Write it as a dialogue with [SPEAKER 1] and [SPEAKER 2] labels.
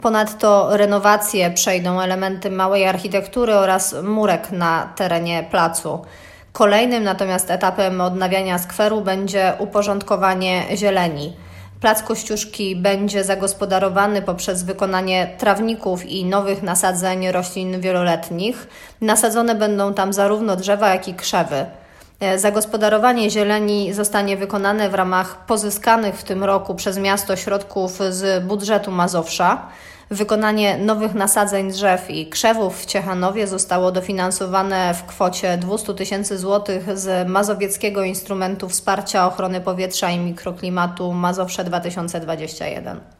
[SPEAKER 1] Ponadto renowację przejdą elementy małej architektury oraz murek na terenie placu. Kolejnym natomiast etapem odnawiania skweru będzie uporządkowanie zieleni. Plac Kościuszki będzie zagospodarowany poprzez wykonanie trawników i nowych nasadzeń roślin wieloletnich. Nasadzone będą tam zarówno drzewa, jak i krzewy. Zagospodarowanie zieleni zostanie wykonane w ramach pozyskanych w tym roku przez miasto środków z budżetu Mazowsza. Wykonanie nowych nasadzeń drzew i krzewów w Ciechanowie zostało dofinansowane w kwocie 200 000 złotych z Mazowieckiego Instrumentu Wsparcia Ochrony Powietrza i Mikroklimatu Mazowsze 2021.